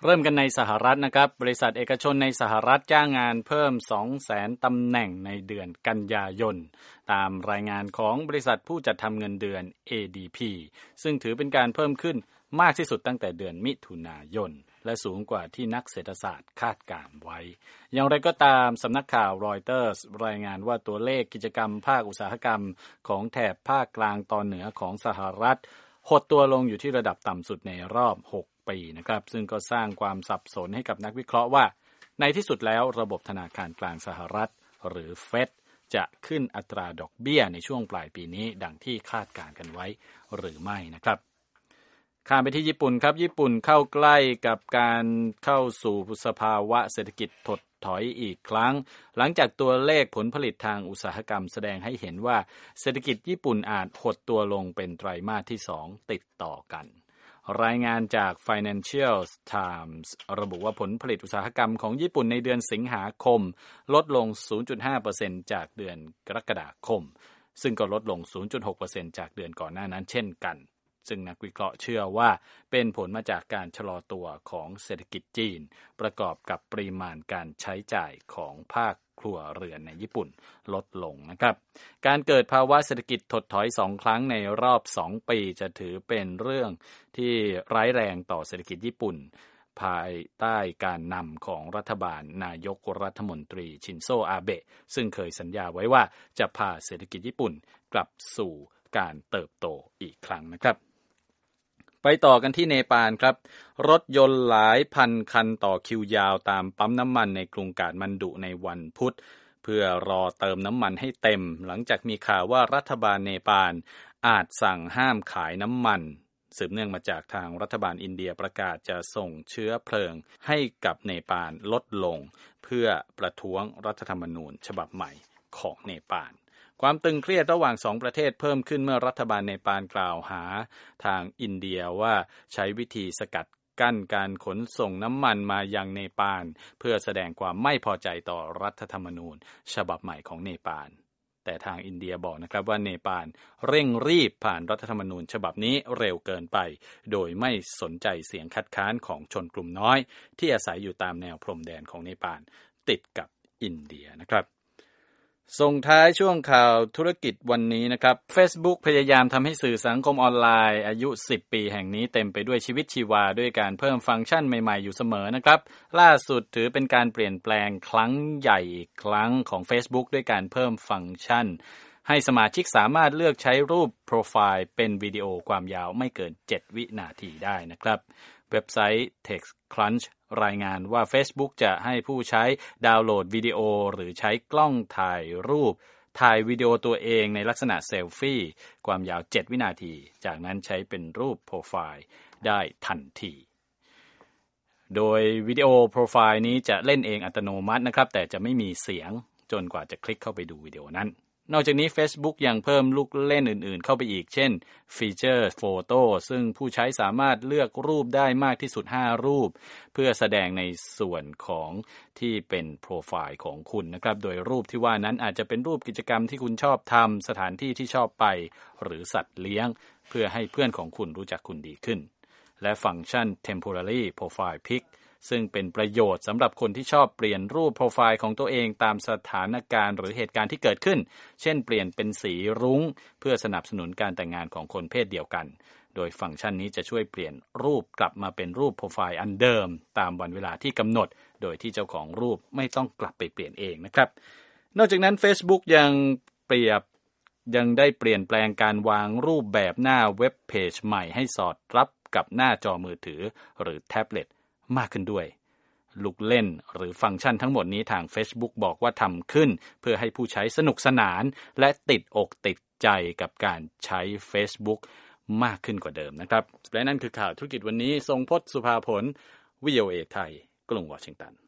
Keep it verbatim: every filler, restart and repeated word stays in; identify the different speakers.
Speaker 1: เริ่มกันในสหรัฐนะครับบริษัทเอกชนในสหรัฐจ้างงานเพิ่ม สองแสน ตำแหน่งในเดือนกันยายนตามรายงานของบริษัทผู้จัดทำเงินเดือน เอ ดี พี ซึ่งถือเป็นการเพิ่มขึ้นมากที่สุดตั้งแต่เดือนมิถุนายนและสูงกว่าที่นักเศรษฐศาสตร์คาดการไว้อย่างไรก็ตามสำนักข่าวรอยเตอร์สรายงานว่าตัวเลขกิจกรรมภาคอุตสาหกรรมของแถบภาคกลางตอนเหนือของสหรัฐหดตัวลงอยู่ที่ระดับต่ำสุดในรอบหกปีนะครับซึ่งก็สร้างความสับสนให้กับนักวิเคราะห์ว่าในที่สุดแล้วระบบธนาคารกลางสหรัฐหรือเฟดจะขึ้นอัตราดอกเบี้ยในช่วงปลายปีนี้ดังที่คาดการณ์กันไว้หรือไม่นะครับข้ามไปที่ญี่ปุ่นครับญี่ปุ่นเข้าใกล้กับการเข้าสู่สภาวะเศรษฐกิจถดถอยอีกครั้งหลังจากตัวเลขผลผลิตทางอุตสาหกรรมแสดงให้เห็นว่าเศรษฐกิจญี่ปุ่นอาจหดตัวลงเป็นไตรมาสที่สองติดต่อกันรายงานจาก Financial Times ระบุว่าผลผลิตอุตสาหกรรมของญี่ปุ่นในเดือนสิงหาคมลดลง ศูนย์จุดห้าเปอร์เซ็นต์ จากเดือนกรกฎาคมซึ่งก็ลดลง ศูนย์จุดหกเปอร์เซ็นต์ จากเดือนก่อนหน้านั้นเช่นกันซึ่งนักวิเคราะห์เชื่อว่าเป็นผลมาจากการชะลอตัวของเศรษฐกิจจีนประกอบกับปริมาณการใช้จ่ายของภาคครัวเรือนในญี่ปุ่นลดลงนะครับการเกิดภาวะเศรษฐกิจถดถอยสองครั้งในรอบสองปีจะถือเป็นเรื่องที่ร้ายแรงต่อเศรษฐกิจญี่ปุ่นภายใต้การนำของรัฐบาลนายกรัฐมนตรีชินโซอาเบะซึ่งเคยสัญญาไว้ว่าจะพาเศรษฐกิจญี่ปุ่นกลับสู่การเติบโตอีกครั้งนะครับไปต่อกันที่เนปาลครับรถยนต์หลายพันคันต่อคิวยาวตามปั๊มน้ำมันในกรุงกาฐมาณฑุในวันพุธเพื่อรอเติมน้ำมันให้เต็มหลังจากมีข่าวว่ารัฐบาลเนปาลอาจสั่งห้ามขายน้ำมันสืบเนื่องมาจากทางรัฐบาลอินเดียประกาศจะส่งเชื้อเพลิงให้กับเนปาลลดลงเพื่อประท้วงรัฐธรรมนูญฉบับใหม่ของเนปาลความตึงเครียดระหว่างสองประเทศเพิ่มขึ้นเมื่อรัฐบาลเนปาลกล่าวหาทางอินเดียว่าใช้วิธีสกัดกั้นการขนส่งน้ำมันมายังเนปาลเพื่อแสดงความไม่พอใจต่อรัฐธรรมนูญฉบับใหม่ของเนปาลแต่ทางอินเดียบอกนะครับว่าเนปาลเร่งรีบผ่านรัฐธรรมนูญฉบับนี้เร็วเกินไปโดยไม่สนใจเสียงคัดค้านของชนกลุ่มน้อยที่อาศัยอยู่ตามแนวพรมแดนของเนปาลติดกับอินเดียนะครับส่งท้ายช่วงข่าวธุรกิจวันนี้นะครับ Facebook พยายามทำให้สื่อสังคมออนไลน์อายุสิบปีแห่งนี้เต็มไปด้วยชีวิตชีวาด้วยการเพิ่มฟังก์ชันใหม่ๆอยู่เสมอนะครับล่าสุดถือเป็นการเปลี่ยนแปลงครั้งใหญ่อีกครั้งของ Facebook ด้วยการเพิ่มฟังก์ชันให้สมาชิกสามารถเลือกใช้รูปโปรไฟล์เป็นวิดีโอความยาวไม่เกินเจ็ดวินาทีได้นะครับเว็บไซต์ TechCrunch รายงานว่า Facebook จะให้ผู้ใช้ดาวน์โหลดวิดีโอหรือใช้กล้องถ่ายรูปถ่ายวิดีโอตัวเองในลักษณะเซลฟี่ความยาวเจ็ดวินาทีจากนั้นใช้เป็นรูปโปรไฟล์ได้ทันทีโดยวิดีโอโปรไฟล์นี้จะเล่นเองอัตโนมัตินะครับแต่จะไม่มีเสียงจนกว่าจะคลิกเข้าไปดูวิดีโอนั้นนอกจากนี้ Facebook ยังเพิ่มลูกเล่นอื่นๆเข้าไปอีกเช่นฟีเจอร์โฟโต้ซึ่งผู้ใช้สามารถเลือกรูปได้มากที่สุดห้ารูปเพื่อแสดงในส่วนของที่เป็นโปรไฟล์ของคุณนะครับโดยรูปที่ว่านั้นอาจจะเป็นรูปกิจกรรมที่คุณชอบทำสถานที่ที่ชอบไปหรือสัตว์เลี้ยงเพื่อให้เพื่อนของคุณรู้จักคุณดีขึ้นและฟังก์ชัน Temporary Profile Picซึ่งเป็นประโยชน์สำหรับคนที่ชอบเปลี่ยนรูปโปรไฟล์ของตัวเองตามสถานการณ์หรือเหตุการณ์ที่เกิดขึ้นเช่นเปลี่ยนเป็นสีรุ้งเพื่อสนับสนุนการแต่งงานของคนเพศเดียวกันโดยฟังก์ชันนี้จะช่วยเปลี่ยนรูปกลับมาเป็นรูปโปรไฟล์อันเดิมตามวันเวลาที่กำหนดโดยที่เจ้าของรูปไม่ต้องกลับไปเปลี่ยนเองนะครับนอกจากนั้น Facebook ยังเปรียบยังได้เปลี่ยนแปลงการวางรูปแบบหน้าเว็บเพจใหม่ให้สอดรับกับหน้าจอมือถือหรือแท็บเล็ตมากขึ้นด้วยลูกเล่นหรือฟังก์ชันทั้งหมดนี้ทาง Facebook บอกว่าทำขึ้นเพื่อให้ผู้ใช้สนุกสนานและติดอกติดใจกับการใช้ Facebook มากขึ้นกว่าเดิมนะครับและนั่นคือข่าวธุรกิจวันนี้ทรงพจน์สุภาผล วี โอ เอ ไทยกรุงวอชิงตัน